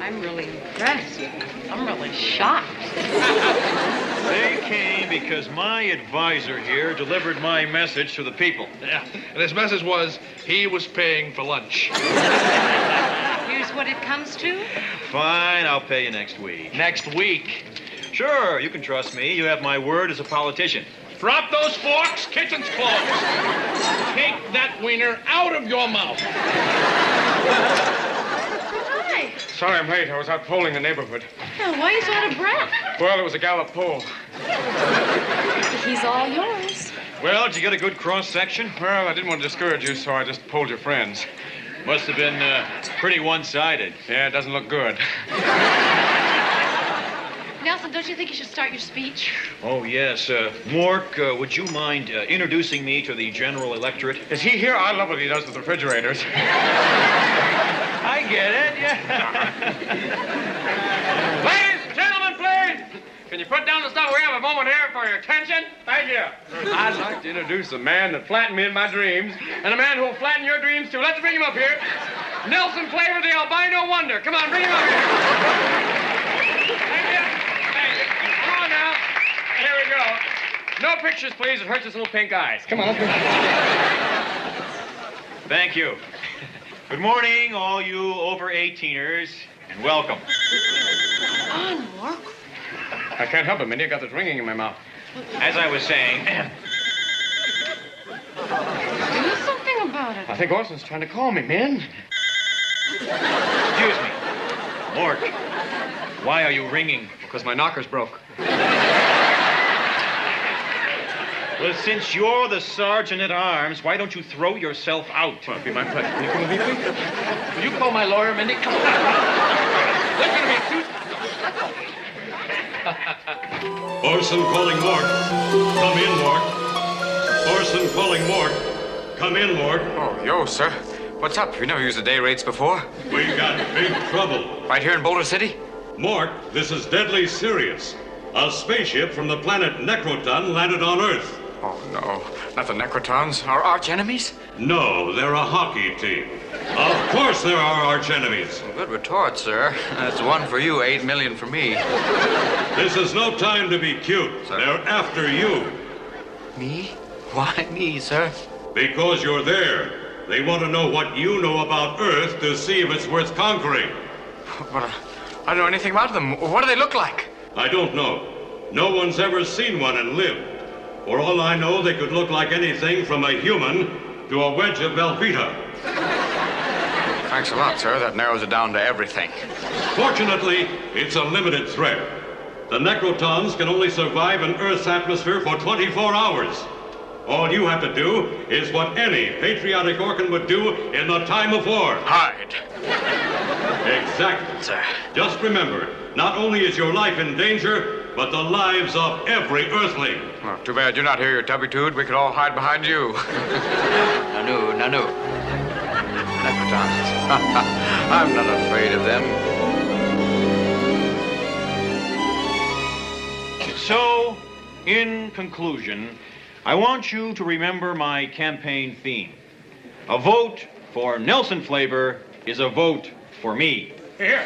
I'm really impressed. I'm really shocked. They came because my advisor here delivered my message to the people. Yeah, and his message was he was paying for lunch. Here's what it comes to. Fine, I'll pay you next week. Next week. Sure, you can trust me. You have my word as a politician. Drop those forks. Kitchen's closed. Take that wiener out of your mouth. Hi. Sorry I'm late. I was out polling the neighborhood. Now, why are you so out of breath? Well, it was a Gallup poll. He's all yours. Well, did you get a good cross-section? Well, I didn't want to discourage you, so I just polled your friends. Must have been pretty one-sided. Yeah, it doesn't look good. Nelson, don't you think you should start your speech? Oh, yes. Mork, would you mind introducing me to the general electorate? Is he here? I love what he does with refrigerators. I get it, yeah. Ladies and gentlemen, please. Can you put down the stuff? We have a moment here for your attention. Thank you. I'd like to introduce a man that flattened me in my dreams, and a man who will flatten your dreams, too. Let's bring him up here. Nelson Flavor, the albino wonder. Come on, bring him up here. Thank you. Come on now. Here we go. No pictures, please. It hurts his little pink eyes. Come on. Thank you. Good morning, all you over 18ers, and welcome. Come on, Mork. I can't help it, Mindy. I got this ringing in my mouth. As I was saying, Do something about it. I think Orson's trying to call me, Min. excuse me, Mork, why are you ringing? Because my knocker's broke. Well, since you're the sergeant-at-arms, why don't you throw yourself out? Well, it'd be my pleasure. Can you come with me, please? Will you call my lawyer, Mindy? Come on. There's going to be a suit. Orson calling Mork. Come in, Mork. Orson calling Mork. Come in, Mork. Oh, yo, sir. What's up? You never used the day rates before. We got big trouble. Right here in Boulder City? Mork, this is deadly serious. A spaceship from the planet Necroton landed on Earth. Oh, no. Not the Necrotons, our arch enemies? No, they're a hockey team. Of course there are arch enemies. Good retort, sir. That's 1 for you, 8 million for me. This is no time to be cute. Sir. They're after you. Me? Why me, sir? Because you're there. They want to know what you know about Earth to see if it's worth conquering. But I don't know anything about them. What do they look like? I don't know. No one's ever seen one and lived. For all I know, they could look like anything from a human to a wedge of Velveeta. Thanks a lot, sir. That narrows it down to everything. Fortunately, it's a limited threat. The Necrotons can only survive in Earth's atmosphere for 24 hours. All you have to do is what any patriotic Orcan would do in the time of war. Hide. Exactly. Sir. Just remember, not only is your life in danger, but the lives of every Earthling. Well, too bad you're not here, you tubby-tood. We could all hide behind you. Nanu. Necrotons. I'm not afraid of them. So, in conclusion, I want you to remember my campaign theme. A vote for Nelson Flavor is a vote for me. Here.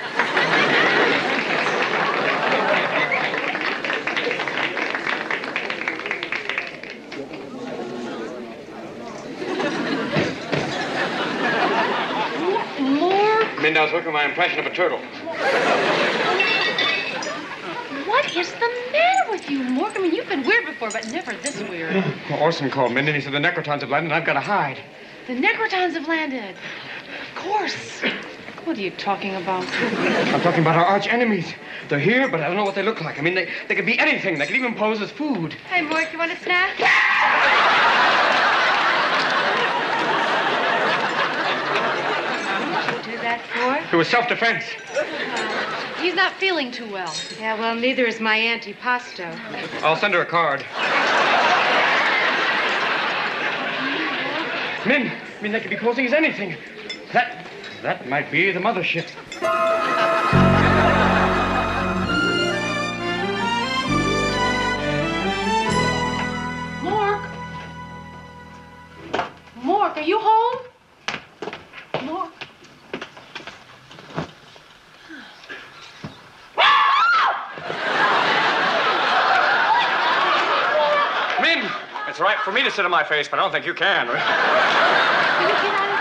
Mindy, I was working on my impression of a turtle. What is the matter with you, Mork? I mean, you've been weird before, but never this weird. Well, Orson called Mindy, and he said the Necrotons have landed, and I've got to hide. The Necrotons have landed. Of course. What are you talking about? I'm talking about our arch enemies. They're here, but I don't know what they look like. I mean, they could be anything. They could even pose as food. Hey, Mork, you want a snack? What did you do that for? It was self-defense. He's not feeling too well. Yeah, well, neither is my antipasto. I'll send her a card. Min, they could be posing as anything. That might be the mothership. Mork, are you home? Mork? all right for me to sit on my face, but I don't think you can. Can you get out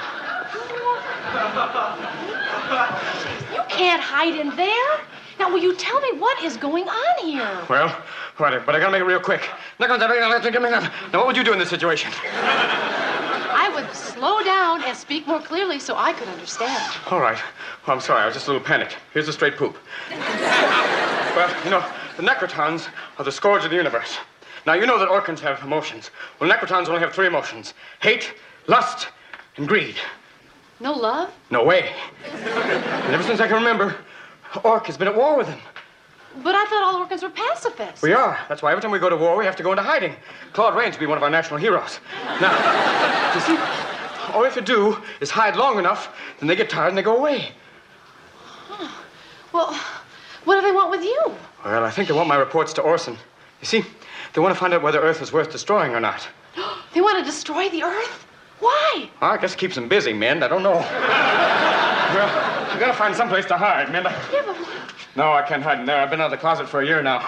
of here? You can't hide in there. Now, will you tell me what is going on here? Well, but I gotta make it real quick. Now, what would you do in this situation? I would slow down and speak more clearly so I could understand. All right. Well, I'm sorry. I was just a little panicked. Here's the straight poop. Well, the Necrotons are the scourge of the universe. Now, you know that Orkans have emotions. Well, Necrotons only have 3 emotions. Hate, lust, and greed. No love? No way. And ever since I can remember, Orc has been at war with them. But I thought all Orkans were pacifists. We are. That's why every time we go to war, we have to go into hiding. Claude Rains will be one of our national heroes. Now, you see, all we have to do is hide long enough, then they get tired and they go away. Huh. Well, what do they want with you? Well, I think they want my reports to Orson. You see, they want to find out whether Earth is worth destroying or not. They want to destroy the Earth? Why? Well, I guess it keeps them busy, Mind. I don't know. Well, we gotta find someplace to hide, Mind. Yeah, but... No, I can't hide in there. I've been out of the closet for a year now.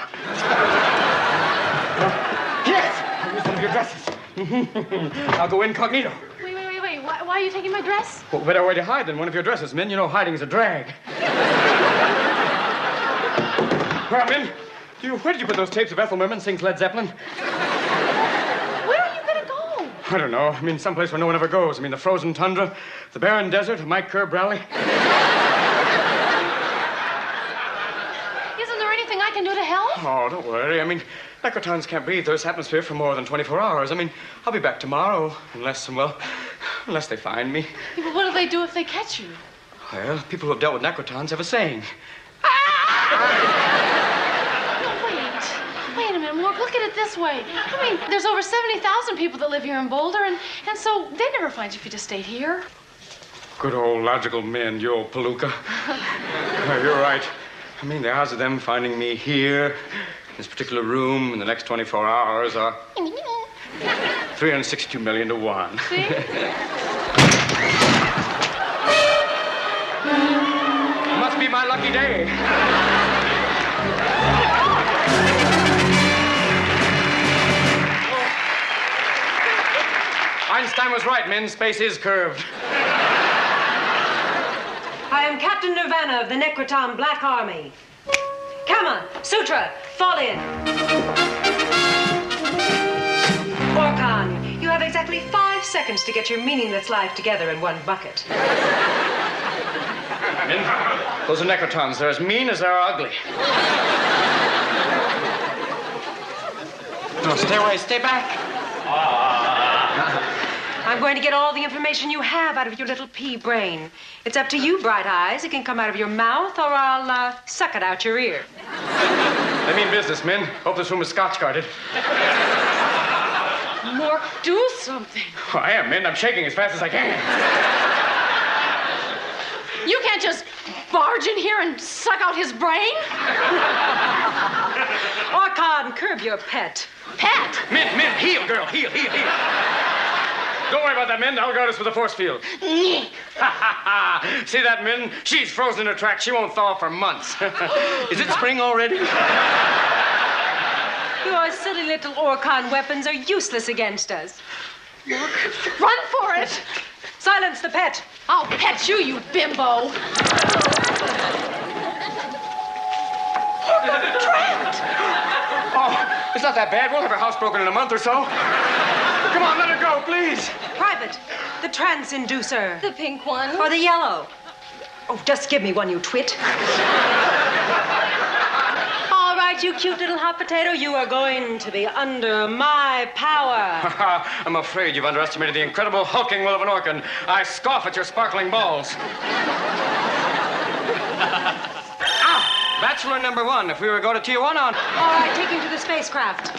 Yes! I'll use one of your dresses. I'll go incognito. Wait. Why are you taking my dress? Well, better way to hide than one of your dresses, Min. You know hiding is a drag. Well, Min, where did you put those tapes of Ethel Merman sings Led Zeppelin? Where are you going to go? I don't know. I mean, someplace where no one ever goes. I mean, the frozen tundra, the barren desert, Mike Kerr Rally. Isn't there anything I can do to help? Oh, don't worry. I mean, Necrotons can't breathe Earth's atmosphere for more than 24 hours. I mean, I'll be back tomorrow, unless they find me. Yeah, but what do they do if they catch you? Well, people who have dealt with Necrotons have a saying. No, wait a minute, Mork. Look at it this way. I mean, there's over 70,000 people that live here in Boulder, and so they'd never find you if you just stayed here. Good old logical men, you old palooka. You're right. I mean, the odds of them finding me here, in this particular room, in the next 24 hours are 362 million to 1. See? Must be my lucky day. Einstein was right, men. Space is curved. I am Captain Nirvana of the Necroton Black Army. Kama, Sutra, fall in. Orkan, you have exactly 5 seconds to get your meaningless life together in one bucket. Men, those are Necrotons. They're as mean as they're ugly. No, stay away. Stay back. I'm going to get all the information you have out of your little pea brain. It's up to you, Bright Eyes. It can come out of your mouth, or I'll suck it out your ear. They mean business, men. Hope this room is Scotch-guarded. Mork, do something. Oh, I am, men. I'm shaking as fast as I can. You can't just barge in here and suck out his brain. Orkan, curb your pet. Pet? Men, heal, girl. Heal. Don't worry about that, Min. I'll guard us with the force field. See that, Min? She's frozen in her tracks. She won't thaw for months. Is it spring already? Your silly little Orkan weapons are useless against us. Run for it. Silence the pet. I'll pet you, you bimbo. Trapped. Oh, it's not that bad. We'll have her house broken in a month or so. Come on, let her go, please. Private, the trance inducer. The pink one. Or the yellow. Oh, just give me one, you twit. All right, you cute little hot potato, you are going to be under my power. I'm afraid you've underestimated the incredible hulking will of an Orkan. I scoff at your sparkling balls. Bachelor number 1, if we were to go to Tijuana on... All right, take him to the spacecraft.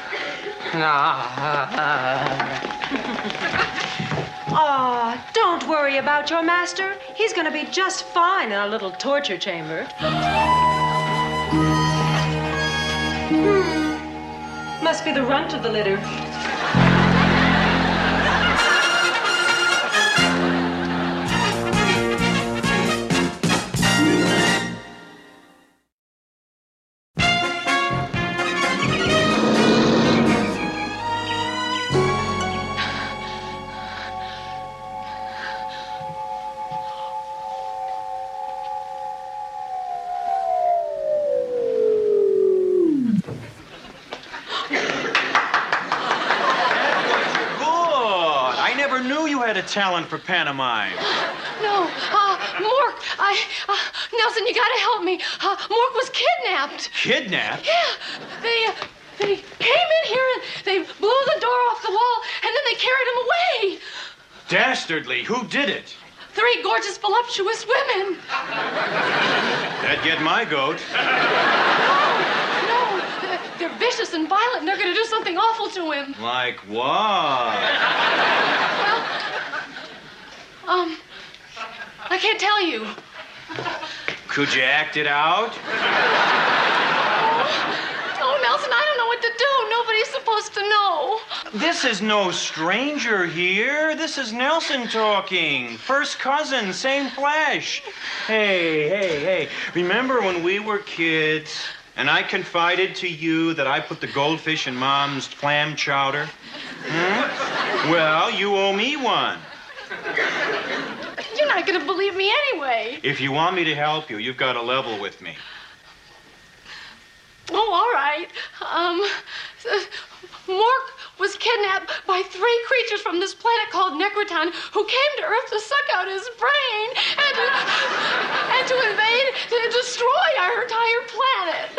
Oh, don't worry about your master. He's going to be just fine in a little torture chamber. Must be the runt of the litter. had a talent for pantomime. No, Mork, Nelson, you gotta help me. Mork was kidnapped. Kidnapped? Yeah, they came in here and they blew the door off the wall and then they carried him away. Dastardly. Who did it? 3 gorgeous, voluptuous women. That'd get my goat. No, they're vicious and violent and they're gonna do something awful to him. Like what? Well, I can't tell you. Could you act it out? Oh, Nelson, I don't know what to do. Nobody's supposed to know. This is no stranger here. This is Nelson talking. First cousin, same flesh. Hey. Remember when we were kids and I confided to you that I put the goldfish in Mom's clam chowder? Well, you owe me one. You're not gonna believe me anyway. If you want me to help you, you've got to level with me. Oh, all right. Mork was kidnapped by 3 creatures from this planet called Necroton who came to Earth to suck out his brain and to invade, to destroy our entire planet.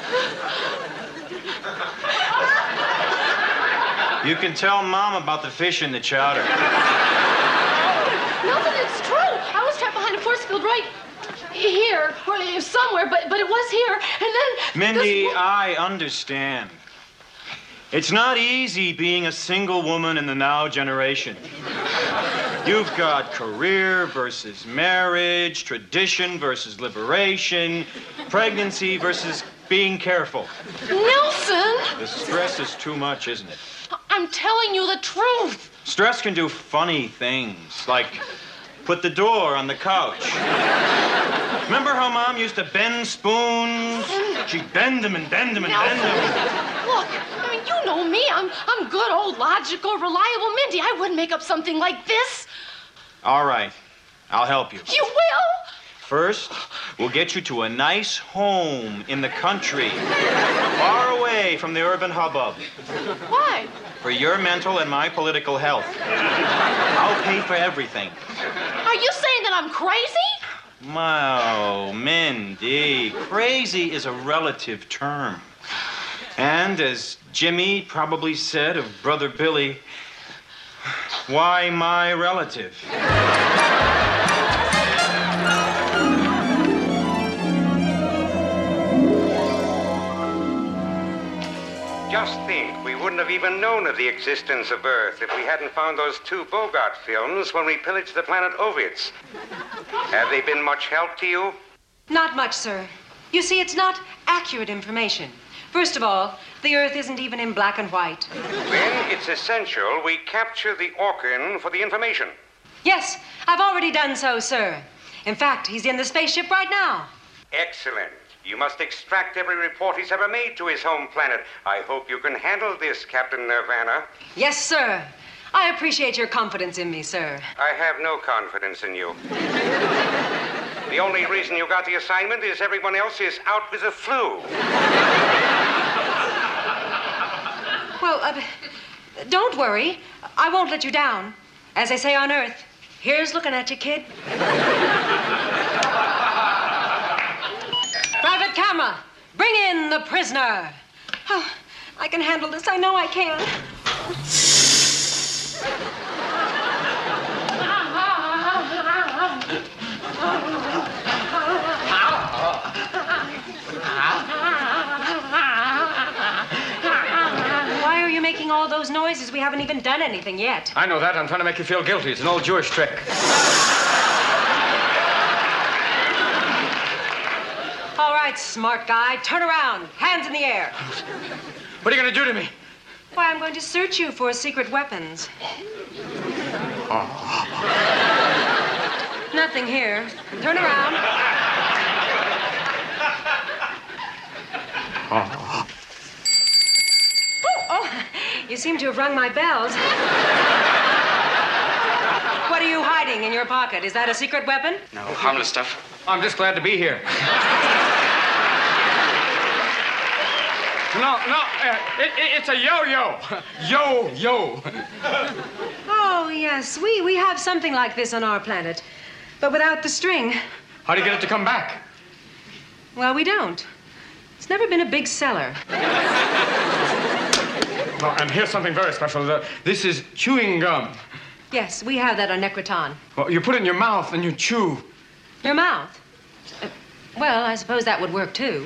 You can tell Mom about the fish in the chowder. Nelson, it's true. I was trapped behind a force field right here, or somewhere, but it was here, and then... Mindy, I understand. It's not easy being a single woman in the now generation. You've got career versus marriage, tradition versus liberation, pregnancy versus being careful. Nelson! The stress is too much, isn't it? I'm telling you the truth. Stress can do funny things, like put the door on the couch. Remember how Mom used to bend spoons? She'd bend them and bend them and bend them. Look, I mean, you know me. I'm good, old, logical, reliable Mindy. I wouldn't make up something like this. All right, I'll help you. You will? First, we'll get you to a nice home in the country, far away from the urban hubbub. Why? For your mental and my political health. I'll pay for everything. Are you saying that I'm crazy? Oh, Mindy, crazy is a relative term. And as Jimmy probably said of Brother Billy, why my relative? Just think, we wouldn't have even known of the existence of Earth if we hadn't found those 2 Bogart films when we pillaged the planet Ovitz. Have they been much help to you? Not much, sir. You see, it's not accurate information. First of all, the Earth isn't even in black and white. Then it's essential we capture the Orkin for the information. Yes, I've already done so, sir. In fact, he's in the spaceship right now. Excellent. You must extract every report he's ever made to his home planet. I hope you can handle this, Captain Nirvana. Yes, sir. I appreciate your confidence in me, sir. I have no confidence in you. The only reason you got the assignment is everyone else is out with the flu. Well, don't worry. I won't let you down. As they say on Earth, here's looking at you, kid. Private camera, bring in the prisoner. Oh, I can handle this. I know I can. Why are you making all those noises? We haven't even done anything yet. I know that. I'm trying to make you feel guilty. It's an old Jewish trick. All right, smart guy. Turn around. Hands in the air. What are you going to do to me? Why, I'm going to search you for secret weapons. Nothing here. Turn around. Oh, you seem to have rung my bells. What are you hiding in your pocket? Is that a secret weapon? No, harmless stuff. I'm just glad to be here. It's a yo-yo. Yo-yo. Oh, yes. We have something like this on our planet, but without the string. How do you get it to come back? Well, we don't. It's never been a big seller. Oh, and here's something very special. This is chewing gum. Yes, we have that on Necroton. Well, you put it in your mouth and you chew. Your mouth? Well, I suppose that would work, too.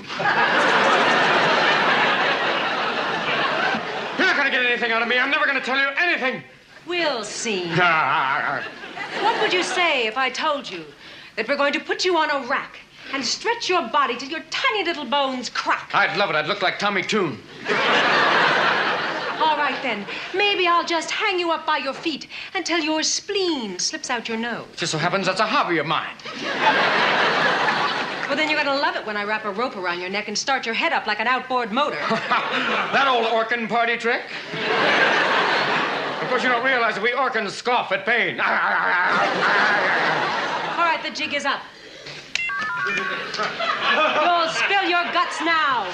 You're not going to get anything out of me. I'm never going to tell you anything. We'll see. What would you say if I told you that we're going to put you on a rack and stretch your body till your tiny little bones crack? I'd love it. I'd look like Tommy Toon. All right, then. Maybe I'll just hang you up by your feet until your spleen slips out your nose. Just so happens that's a hobby of mine. Well, then you're going to love it when I wrap a rope around your neck and start your head up like an outboard motor. That old Orkin party trick? Of course, you don't realize that we Orkins scoff at pain. All right, the jig is up. You'll spill your guts now.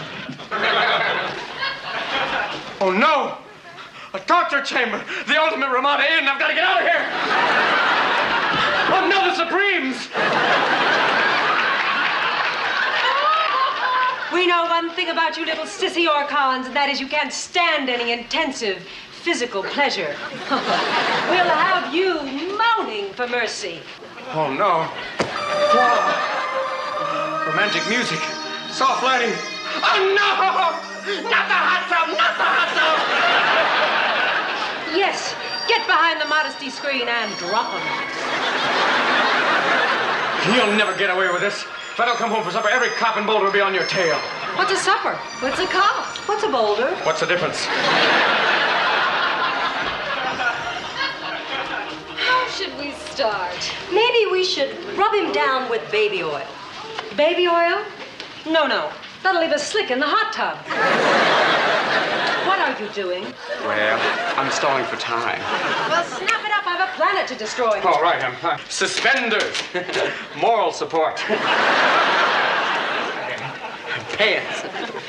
Oh, no! A torture chamber! The ultimate Ramada Inn! I've got to get out of here! Oh, no, the Supremes! We know one thing about you little sissy Orcons, and that is you can't stand any intensive physical pleasure. We'll have you moaning for mercy. Oh, no. Wow. Romantic music. Soft lighting. Oh, no! Not the hot tub! Not the hot tub! Yes, get behind the modesty screen and drop them. You'll never get away with this. If I don't come home for supper, every cop in Boulder will be on your tail. What's a supper? What's a cop? What's a boulder? What's the difference? How should we start? Maybe we should rub him down with baby oil. Baby oil? No. That'll leave us slick in the hot tub. What are you doing? Well, I'm stalling for time. Well, snap it up. I have a planet to destroy. All right, I'm fine. Suspenders. Moral support. Pants.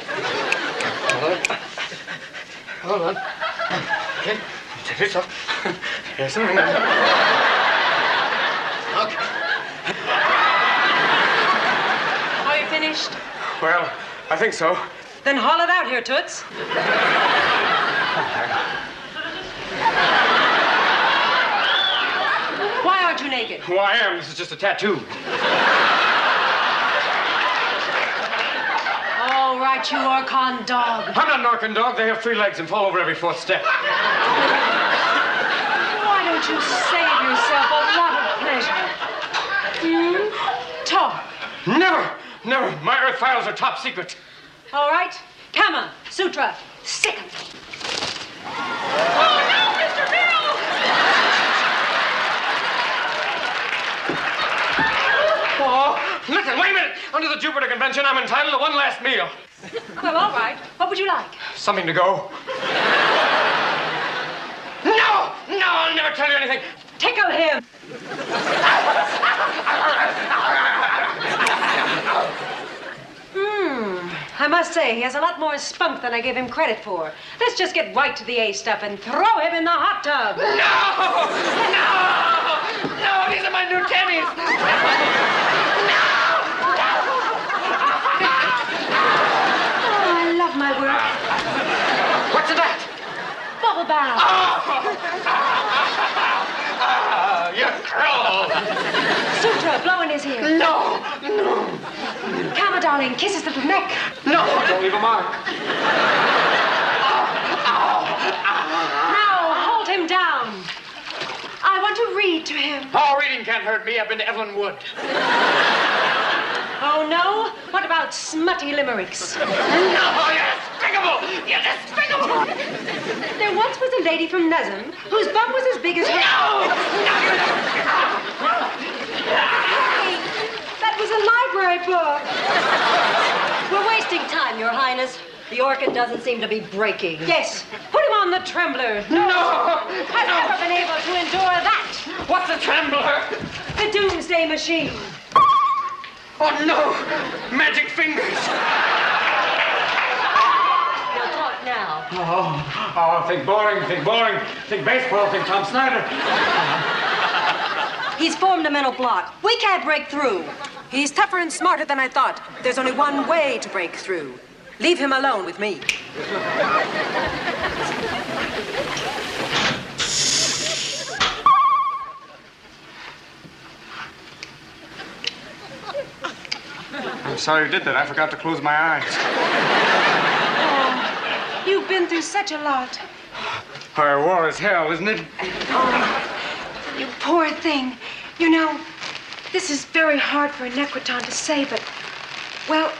Hold on. Okay. Take this off. Here's some. Okay. Are you finished? Well, I think so. Then haul it out here, Toots. Why aren't you naked? Who I am, this is just a tattoo. All right, you Orcon dog. I'm not an Orkin dog. They have 3 legs and fall over every 4th step. Why don't you save yourself a lot of pleasure? Talk. Never. My Earth files are top secret. All right. Kama, Sutra, sick 'em. Oh, no, Mr. Bill! Oh, listen, wait a minute. Under the Jupiter Convention, I'm entitled to one last meal. Well, all right. What would you like? Something to go. No, I'll never tell you anything. Tickle him. I must say, he has a lot more spunk than I gave him credit for. Let's just get right to the A stuff and throw him in the hot tub. No, these are my new tennies. Oh, I love my work. What's that? Bubble bath. You cruel. Sutra, blow in his ear. No. Kama, darling, kiss his little neck. No, don't leave a mark. Now, hold him down. I want to read to him. Oh, reading can't hurt me. I've been to Evelyn Wood. Oh, no? What about smutty limericks? No, you're despicable. You're despicable. There once was a lady from Nezham whose bum was as big as... No! Hey, that was a library book. We're wasting time, Your Highness. The Orkin doesn't seem to be breaking. Yes, put him on the trembler. No! Has never been able to endure that. What's a trembler? The doomsday machine. Oh, no! Magic fingers! Think bowling, think baseball, think Tom Snyder. He's formed a mental block. We can't break through. He's tougher and smarter than I thought. There's only one way to break through. Leave him alone with me. I'm sorry you did that. I forgot to close my eyes. Oh, you've been through such a lot. War is hell, isn't it? Oh, you poor thing. You know, this is very hard for a Necroton to say, but, well,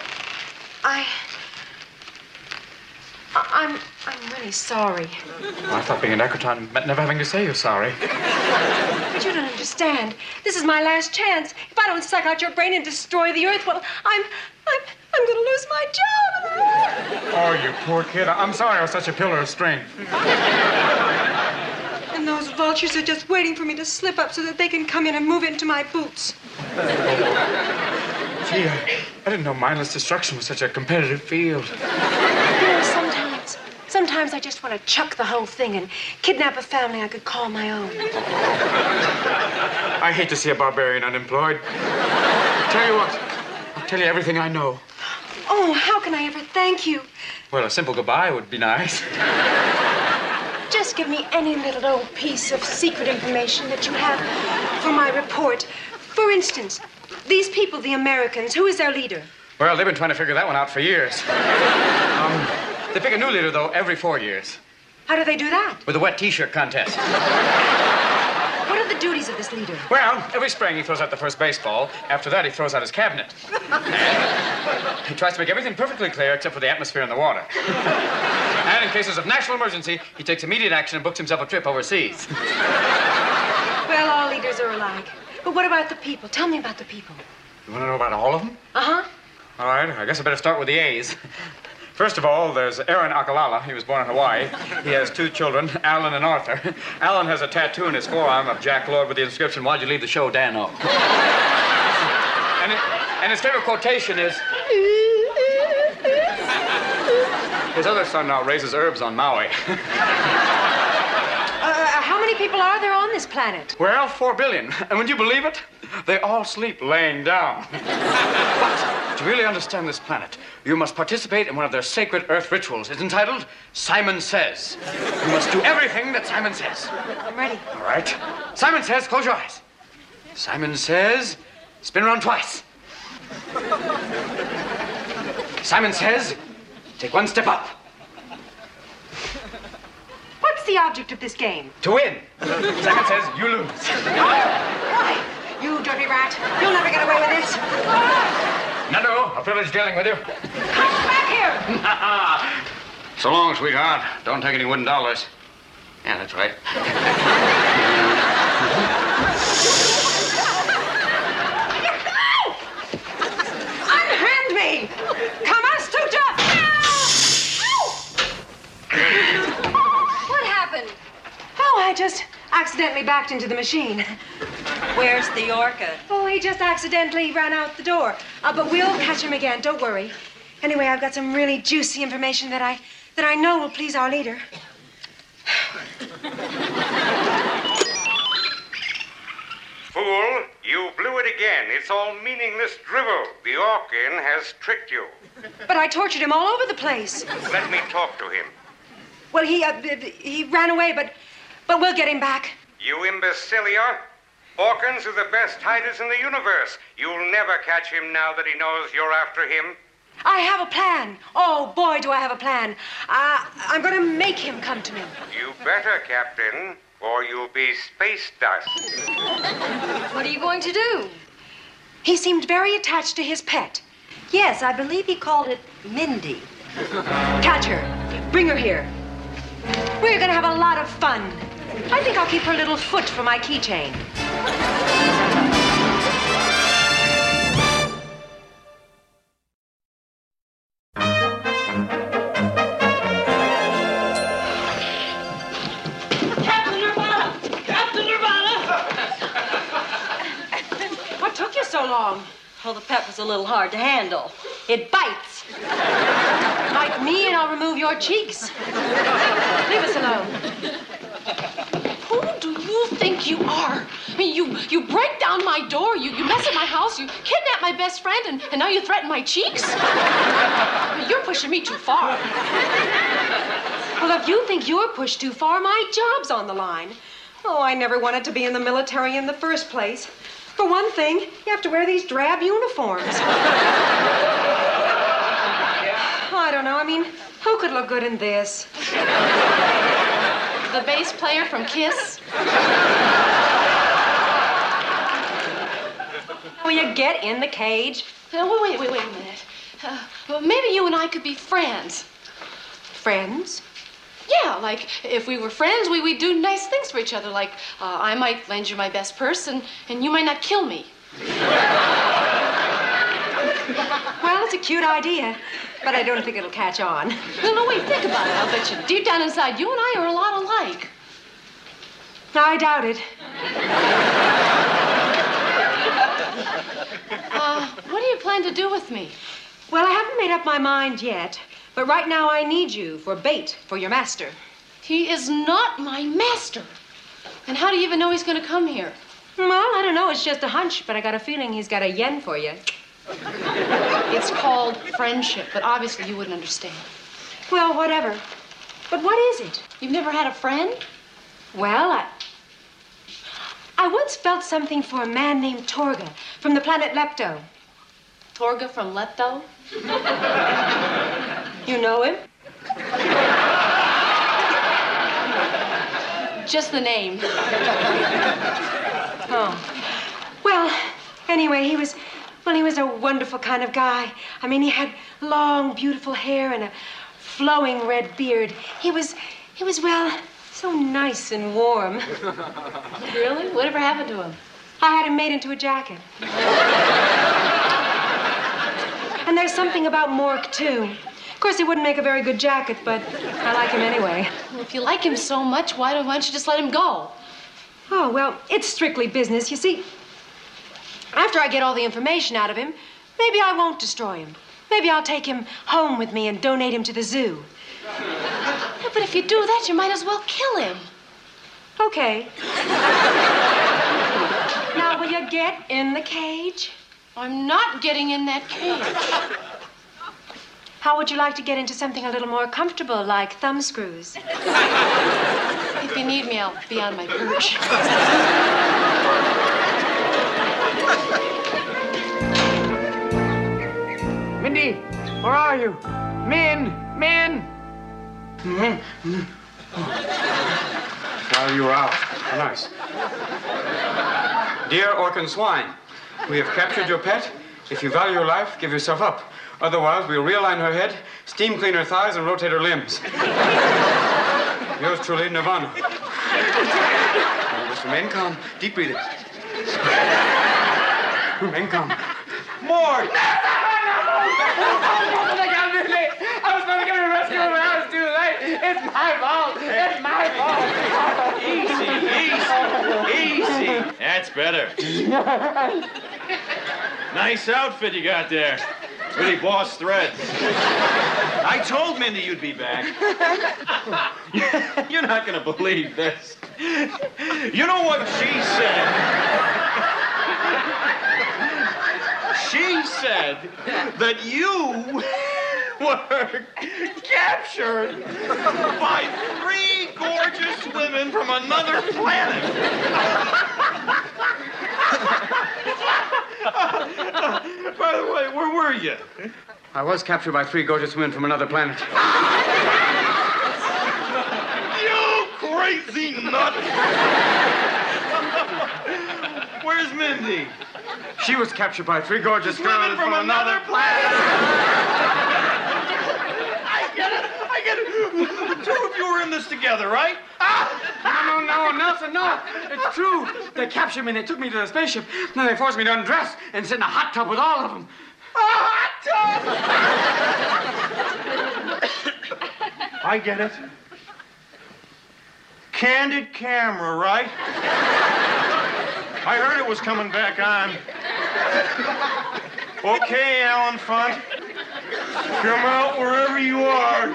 I'm really sorry. Well, I thought being a Necroton meant never having to say you're sorry. But you don't understand. This is my last chance. If I don't suck out your brain and destroy the Earth, well, I'm going to lose my job. Oh, you poor kid. I'm sorry I was such a pillar of strength. And those vultures are just waiting for me to slip up so that they can come in and move into my boots. Gee, I didn't know mindless destruction was such a competitive field. You know, sometimes I just want to chuck the whole thing and kidnap a family I could call my own. I hate to see a barbarian unemployed. Tell you what, I'll tell you everything I know. Oh, how can I ever thank you? Well, a simple goodbye would be nice. Just give me any little old piece of secret information that you have for my report. For instance, these people, the Americans, who is their leader? Well, they've been trying to figure that one out for years. They pick a new leader, though, every 4 years. How do they do that? With a wet T-shirt contest. What are the duties of this leader? Well, every spring he throws out the first baseball. After that, he throws out his cabinet. And he tries to make everything perfectly clear except for the atmosphere and the water. And in cases of national emergency, he takes immediate action and books himself a trip overseas. Well, all leaders are alike. But what about the people? Tell me about the people. You want to know about all of them? Uh-huh. All right, I guess I better start with the A's. First of all, there's Aaron Akalala. He was born in Hawaii. He has 2 children, Alan and Arthur. Alan has a tattoo in his forearm of Jack Lord with the inscription, "Why'd you leave the show, Dano?" And his favorite quotation is... His other son now raises herbs on Maui. How many people are there on this planet? Well, 4 billion. And would you believe it? They all sleep laying down. But to really understand this planet, you must participate in one of their sacred Earth rituals. It's entitled Simon Says. You must do everything that Simon says. I'm ready. All right. Simon Says, close your eyes. Simon Says, spin around twice. Simon Says, take 1 step up. What's the object of this game? To win. Simon Says, you lose. Why? You dirty rat. You'll never get away with this. No, a privilege dealing with you. Come back here. So long, sweetheart. Don't take any wooden dollars. Yeah, that's right. Unhand me! Kama Stuta! What happened? Oh, I just accidentally backed into the machine. Where's the orca? Oh, he just accidentally ran out the door. But we'll catch him again, don't worry. Anyway, I've got some really juicy information that I know will please our leader. Fool, you blew it again. It's all meaningless drivel. The Orkin has tricked you. But I tortured him all over the place. Let me talk to him. Well, he ran away, but we'll get him back. You imbecilia. Orkins are the best hiders in the universe. You'll never catch him now that he knows you're after him. I have a plan. Oh, boy, do I have a plan. I'm going to make him come to me. You better, Captain, or you'll be space dust. What are you going to do? He seemed very attached to his pet. Yes, I believe he called it Mindy. Catch her. Bring her here. We're going to have a lot of fun. I think I'll keep her little foot for my keychain. Captain Nirvana! Captain Nirvana! What took you so long? Oh, the pet was a little hard to handle. It bites. Bite me and I'll remove your cheeks. Leave us alone. Who do you think you are? I mean, you break down my door, you mess up my house, you kidnap my best friend, and now you threaten my cheeks? I mean, you're pushing me too far. Well, if you think you're pushed too far, my job's on the line. Oh, I never wanted to be in the military in the first place. For one thing, you have to wear these drab uniforms. I don't know. I mean, who could look good in this? The bass player from Kiss? Will you get in the cage? Wait a minute. Well, maybe you and I could be friends. Friends? Yeah, like if we were friends, we'd do nice things for each other. Like I might lend you my best purse, and you might not kill me. Well, it's a cute idea, but I don't think it'll catch on. No, wait, think about it. I'll bet you deep down inside, you and I are a lot alike. I doubt it. What do you plan to do with me? Well, I haven't made up my mind yet, but right now I need you for bait for your master. He is not my master. And how do you even know he's going to come here? Well, I don't know. It's just a hunch, but I got a feeling he's got a yen for you. It's called friendship, but obviously you wouldn't understand. Well, whatever. But what is it? You've never had a friend? Well, I once felt something for a man named Torga from the planet Lepto. Torga from Lepto? You know him? Just the name. Oh. Well, anyway, he was a wonderful kind of guy. I mean, he had long, beautiful hair and a flowing red beard. He was, well, so nice and warm. Really? Whatever happened to him? I had him made into a jacket. And there's something about Mork, too. Of course, he wouldn't make a very good jacket, but I like him anyway. Well, if you like him so much, why don't you just let him go? Oh, well, it's strictly business. You see, after I get all the information out of him, maybe I won't destroy him. Maybe I'll take him home with me and donate him to the zoo. Yeah, but if you do that, you might as well kill him. Okay. Now, will you get in the cage? I'm not getting in that cage. How would you like to get into something a little more comfortable, like thumb screws? If you need me, I'll be on my perch. Mindy, where are you? Min! While you were out. Nice. Dear Orkin Swine, we have captured your pet. If you value your life, give yourself up. Otherwise, we'll realign her head, steam clean her thighs, and rotate her limbs. Yours truly, Nirvana. Now, just remain calm. Deep breathing. Remain calm. More! I was going to get a rescue, but I was too late. It's my fault. It's my fault. Easy. That's better. Nice outfit you got there. Really boss threads. I told Mindy you'd be back. You're not going to believe this. You know what she said? She said that you were captured by 3 gorgeous women from another planet. By the way, where were you? I was captured by 3 gorgeous women from another planet. You crazy nut! Where's Mindy? She was captured by 3 gorgeous Women girls from another planet! I get it. The 2 of you were in this together, right? No, Nelson, no. It's true. They captured me and they took me to the spaceship. Then they forced me to undress and sit in a hot tub with all of them. A hot tub! I get it. Candid camera, right? I heard it was coming back on. Okay, Alan Funt. Come out wherever you are.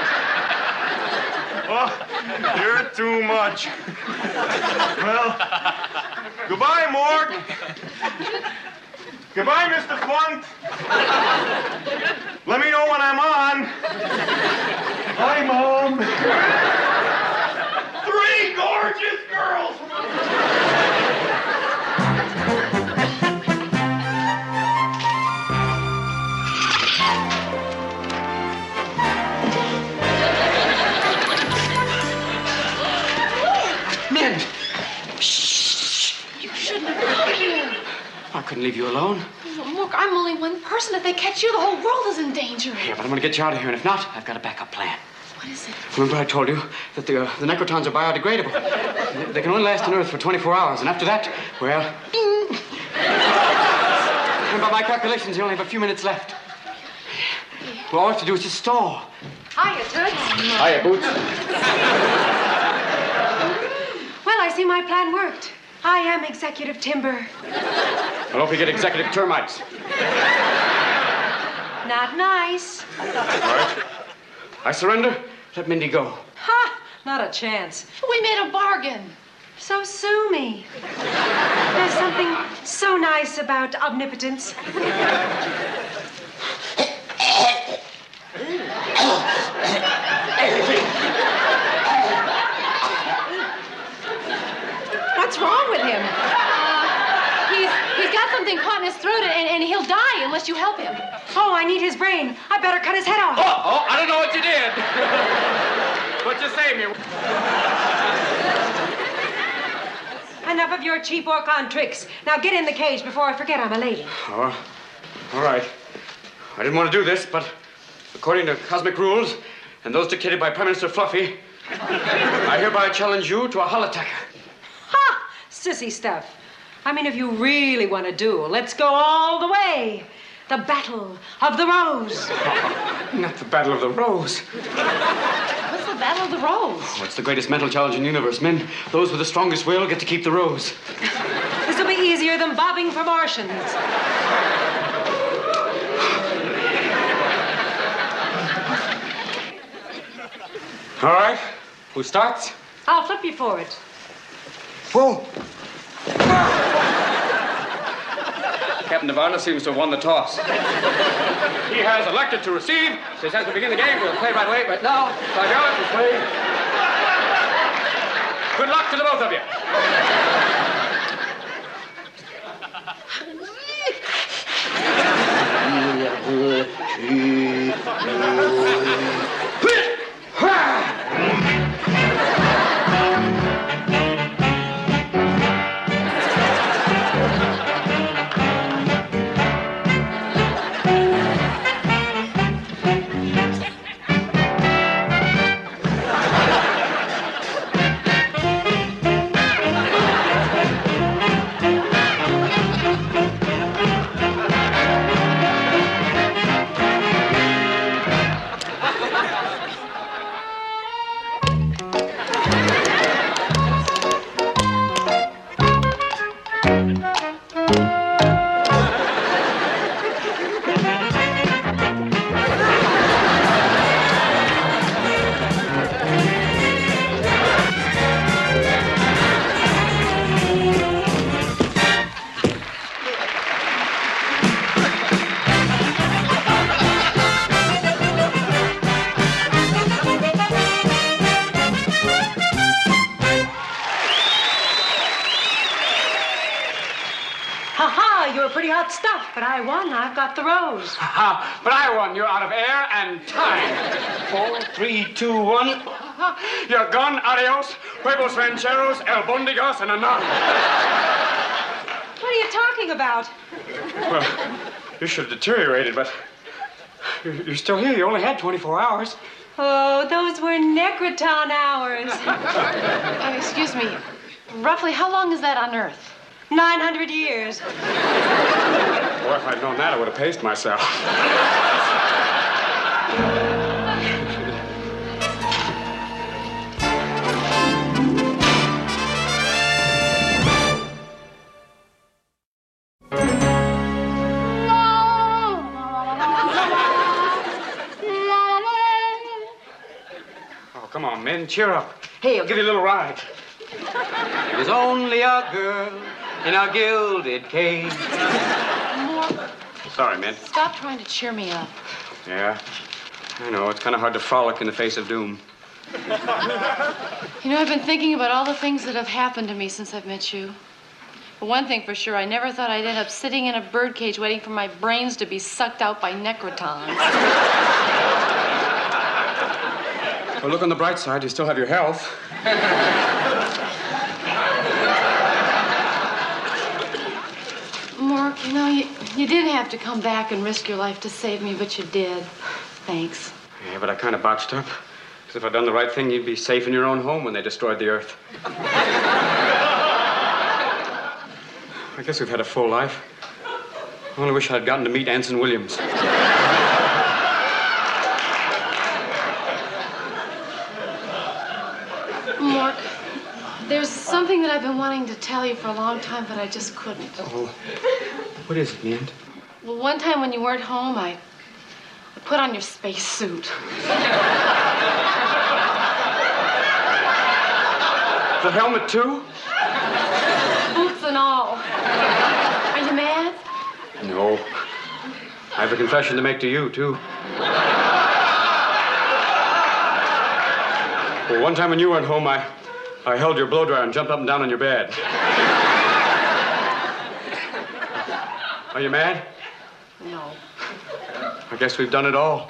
Oh, you're too much. Well, goodbye, Mort. Goodbye, Mr. Funk. Let me know when I'm on. Bye, Mom. 3 gorgeous girls. Men! Shh! You shouldn't have come here. I couldn't leave you alone. Look, I'm only one person. If they catch you, the whole world is in danger. Yeah, but I'm going to get you out of here, and if not, I've got a backup plan. What is it? Remember I told you that the necrotons are biodegradable. They can only last on Earth for 24 hours, and after that, well... And by my calculations, you only have a few minutes left. Well, all I have to do is just stall. Hiya, Toots. Hiya, Boots. Well, I see my plan worked. I am Executive Timber. I hope you get executive termites. Not nice. All right. I surrender. Let Mindy go. Ha! Not a chance. We made a bargain. So sue me. There's something so nice about omnipotence. What's wrong with him? He's got something caught in his throat, and he'll die unless you help him. Oh, I need his brain. I better cut his head off. Oh, I don't know what you did. But you saved me. Enough of your cheap Orcon tricks. Now get in the cage before I forget I'm a lady. Oh, all right. I didn't want to do this, but according to cosmic rules, and those dictated by Prime Minister Fluffy, I hereby challenge you to a holotacker. Ha! Sissy stuff. I mean, if you really want to duel, let's go all the way. The Battle of the Rose. Not the Battle of the Rose. What's the Battle of the Rose? Oh, it's the greatest mental challenge in the universe. Men, those with the strongest will get to keep the rose. This will be easier than bobbing for Martians. All right. Who starts? I'll flip you for it. Whoa. Captain Navarro seems to have won the toss. He has elected to receive. Says as we begin the game, we'll play right away. But now, by God, we'll play. Good luck to the both of you. Stuff, but I won. I've got the rose. But I won. You're out of air and time. 4, 3, 2, 1. You're gone. Adios. Huevos rancheros, el bondigas, and a nun. What are you talking about? Well, you should have deteriorated, but you're still here. You only had 24 hours. Oh, those were Necroton hours. Excuse me. Roughly, how long is that on Earth? 900 years. Boy, if I'd known that, I would have paced myself. Oh, come on, men, cheer up. Hey, I'll give you a little ride. It was only a girl in a gilded cage. Mork, Sorry, men. stop trying to cheer me up. Yeah, I know. It's kind of hard to frolic in the face of doom. You know, I've been thinking about all the things that have happened to me since I've met you. But one thing for sure, I never thought I'd end up sitting in a birdcage waiting for my brains to be sucked out by necrotons. Well, look on the bright side. You still have your health. Mork, you know, you didn't have to come back and risk your life to save me, but you did. Thanks. Yeah, but I kind of botched up. Because if I'd done the right thing, you'd be safe in your own home when they destroyed the Earth. I guess we've had a full life. I only wish I'd gotten to meet Anson Williams. Mork, there's something that I've been wanting to tell you for a long time, but I just couldn't. Oh, what is it, Mint? Well, one time when you weren't home, I put on your spacesuit. The helmet, too? Boots and all. Are you mad? No. I have a confession to make to you, too. Well, one time when you weren't home, I held your blow dryer and jumped up and down on your bed. Are you mad? No. I guess we've done it all.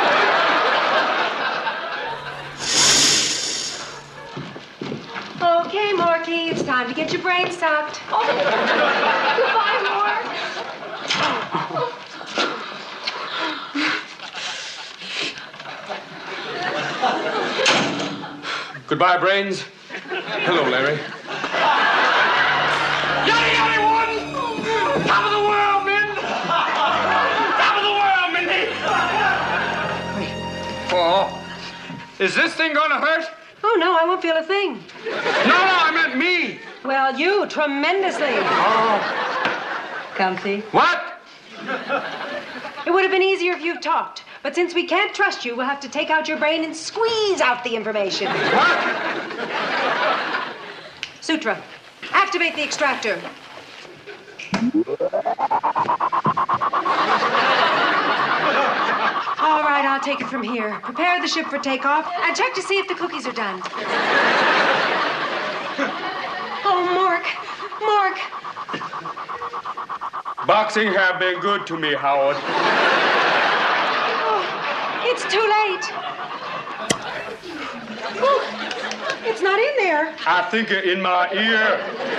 Okay, Morky, it's time to get your brain sucked. Oh, goodbye, Mork. Goodbye, brains. Hello, Larry. Yaddy, yaddy, one! Top of the world, men! Top of the world, Mindy! Oh, is this thing gonna hurt? Oh, no, I won't feel a thing. No, I meant me. Well, you, tremendously. Oh. Comfy? What? It would have been easier if you've talked. But since we can't trust you, we'll have to take out your brain and squeeze out the information. What? Sutra, activate the extractor. All right, I'll take it from here. Prepare the ship for takeoff and check to see if the cookies are done. Oh, Mork. Boxing have been good to me, Howard. Oh, it's too late. Oh, it's not in there. I think it in my ear.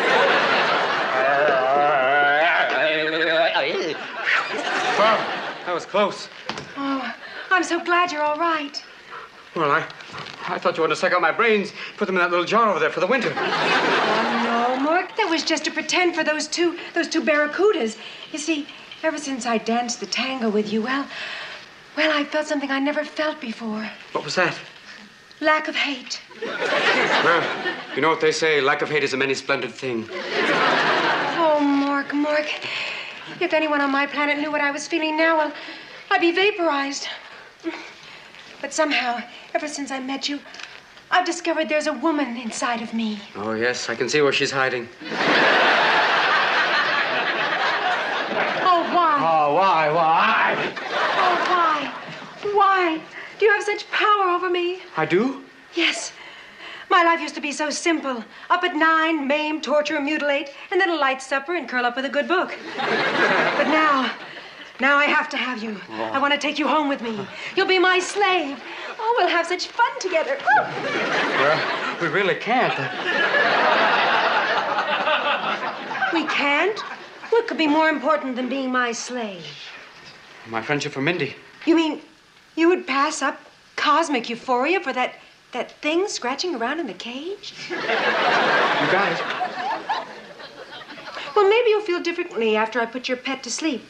Well, that was close. Oh, I'm so glad you're all right. Well, I thought you wanted to suck out my brains, put them in that little jar over there for the winter. Oh, no, Mork. That was just to pretend for those two barracudas. You see, ever since I danced the tango with you, well, I felt something I never felt before. What was that? Lack of hate. Well, you know what they say, lack of hate is a many splendid thing. Oh, Mork. If anyone on my planet knew what I was feeling now, well, I'd be vaporized. But somehow, ever since I met you, I've discovered there's a woman inside of me. Oh, yes, I can see where she's hiding. Oh, why? Oh, why? Oh, why? Why? Do you have such power over me? I do? Yes. My life used to be so simple. Up at 9, maim, torture, mutilate, and then a light supper and curl up with a good book. But now I have to have you. Oh. I want to take you home with me. You'll be my slave. Oh, we'll have such fun together. Well, we really can't. We can't? What could be more important than being my slave? My friendship for Mindy. You mean you would pass up cosmic euphoria for that thing scratching around in the cage? You got it. Well, maybe you'll feel differently after I put your pet to sleep.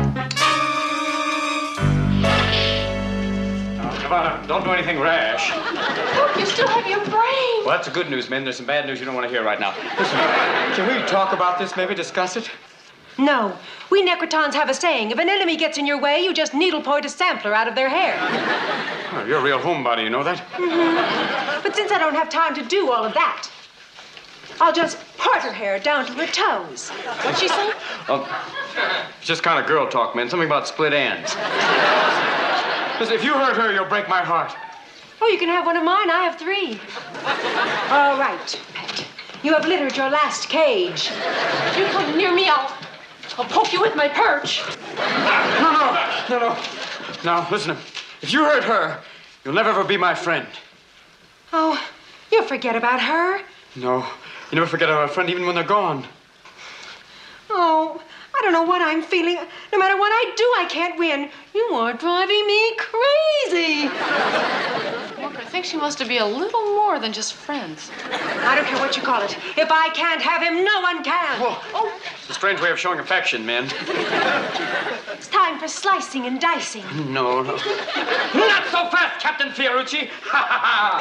Nevada, don't do anything rash. Look, you still have your brain. Well, that's the good news, men. There's some bad news you don't want to hear right now. Listen, can we talk about this, maybe discuss it? No. We Necrotons have a saying, if an enemy gets in your way, you just needlepoint a sampler out of their hair. Oh, you're a real homebody, you know that? Mm-hmm. But since I don't have time to do all of that, I'll just part her hair down to her toes. What'd she say? It's just kind of girl talk, man. Something about split ends. Listen, if you hurt her, you'll break my heart. Oh, you can have one of mine. I have 3. All right, pet. You have littered your last cage. If you come near me, I'll poke you with my perch. No. Now, listen. If you hurt her, you'll never ever be my friend. Oh, you'll forget about her. No, you never forget about a friend even when they're gone. Oh, I don't know what I'm feeling. No matter what I do, I can't win. You are driving me crazy. Look, I think she wants to be a little more than just friends. I don't care what you call it. If I can't have him, no one can. Whoa. Oh. It's a strange way of showing affection, men. It's time for slicing and dicing. No. Not so fast, Captain Fiorucci. Ha ha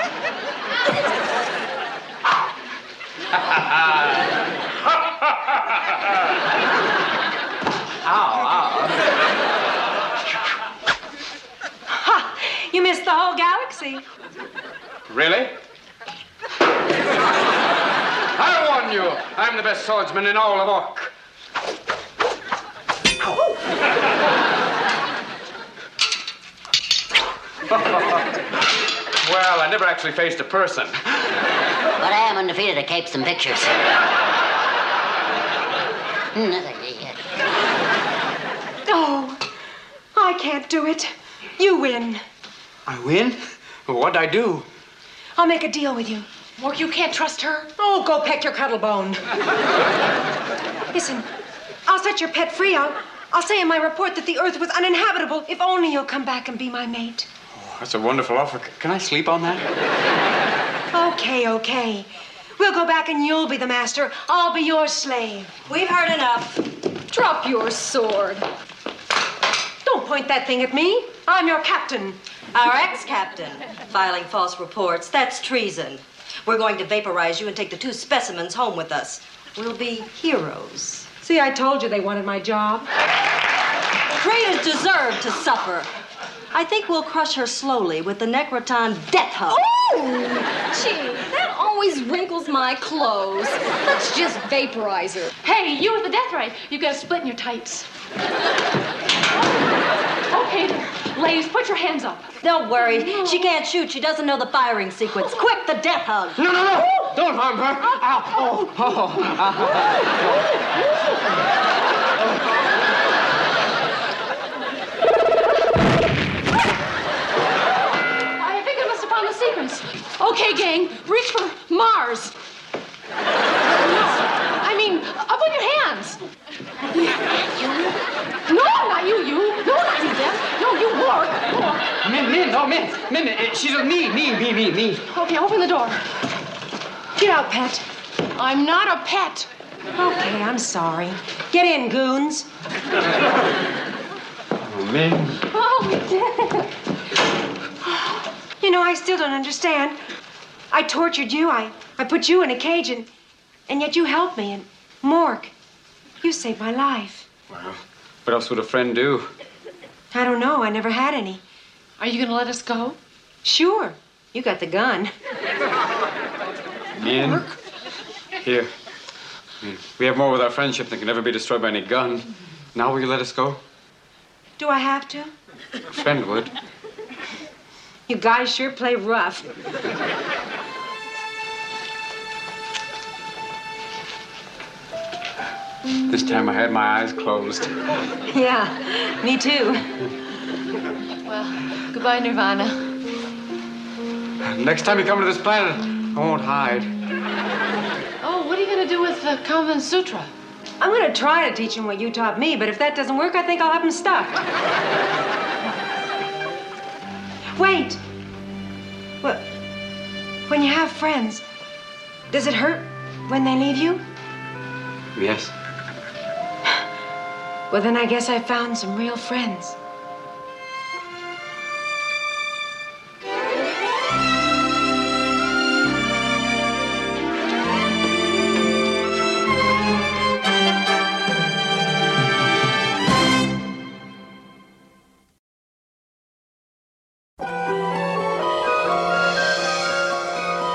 ha. Ow. Ha! You missed the whole galaxy. Really? I warn you, I'm the best swordsman in all of Orc. Well, I never actually faced a person. But I am undefeated at Capes and Pictures. Oh, I can't do it. You win. I win? What'd I do? I'll make a deal with you. Mork, you can't trust her. Oh, go peck your cuddle bone. Listen, I'll set your pet free. I'll say in my report that the Earth was uninhabitable if only you'll come back and be my mate. Oh, that's a wonderful offer. Can I sleep on that? Okay. We'll go back and you'll be the master. I'll be your slave. We've heard enough. Drop your sword. Don't point that thing at me. I'm your captain. Our ex-captain. Filing false reports. That's treason. We're going to vaporize you and take the 2 specimens home with us. We'll be heroes. See, I told you they wanted my job. Traitors deserve to suffer. I think we'll crush her slowly with the Necroton death hug. Oh! Gee, that always wrinkles my clothes. Let's just vaporize her. Hey, you with the death ray. You've got a split in your tights. Okay, there. Ladies, put your hands up. Don't worry. She can't shoot. She doesn't know the firing sequence. Quick, the death hug. No. Don't harm her. Ow. I think I must have found the sequence. Okay, gang, reach for Mars. I mean, up on your hands. No, not you. No, not you, Beth. No, you work. Min. She's with me. Okay, open the door. Get out, pet. I'm not a pet. Okay, I'm sorry. Get in, goons. Oh, Min. Oh, You know, I still don't understand. I tortured you. I put you in a cage, and yet you helped me. And Mork, you saved my life. Well, what else would a friend do? I don't know. I never had any. are you going to let us go? Sure. You got the gun. Min. Here. We have more with our friendship than can ever be destroyed by any gun. Now will you let us go? Do I have to? A friend would. You guys sure play rough. This time I had my eyes closed. Yeah, me too. Well, goodbye, Nirvana. Next time you come to this planet, I won't hide. Oh, what are you going to do with the Kama Sutra? I'm going to try to teach him what you taught me, but if that doesn't work, I think I'll have him stuffed. Wait. Well, when you have friends, does it hurt when they leave you? Yes. Well, then I guess I found some real friends.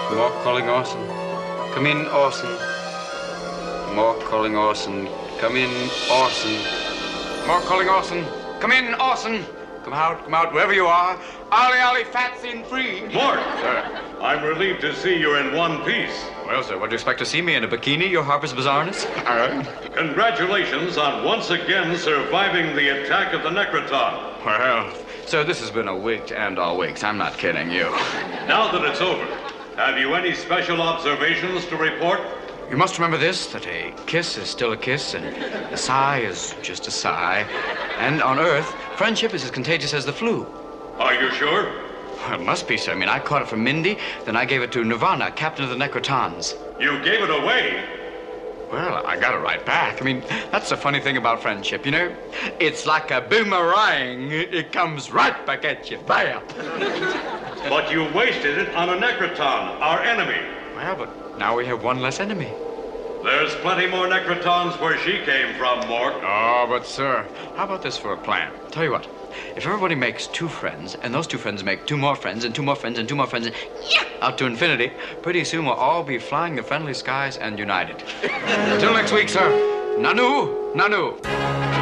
Mork calling Orson. Come in, Orson. Mork calling Orson. Come in, Orson. Mork calling Orson. Come in, Orson. Come out, wherever you are. Ollie, Ollie, fat, thin, free. Mork! Sir. I'm relieved to see you're in one piece. Well, sir, what do you expect to see me in a bikini, your Harper's Bizarreness? Congratulations on once again surviving the attack of the Necroton. Well, sir, this has been a week to end all weeks. I'm not kidding you. Now that it's over, have you any special observations to report? You must remember this, that a kiss is still a kiss, and a sigh is just a sigh. And on Earth, friendship is as contagious as the flu. Are you sure? Well, it must be, sir. I mean, I caught it from Mindy, then I gave it to Nirvana, captain of the Necrotons. You gave it away? Well, I got it right back. I mean, that's the funny thing about friendship, you know? It's like a boomerang. It comes right back at you. Bam! But you wasted it on a Necroton, our enemy. Well, but now we have one less enemy. There's plenty more Necrotons where she came from, Mork. Oh, but, sir, how about this for a plan? Tell you what, if everybody makes 2 friends, and those 2 friends make 2 more friends, and 2 more friends, and 2 more friends, and out to infinity, pretty soon we'll all be flying the friendly skies and united. Until next week, sir. Nanu, Nanu.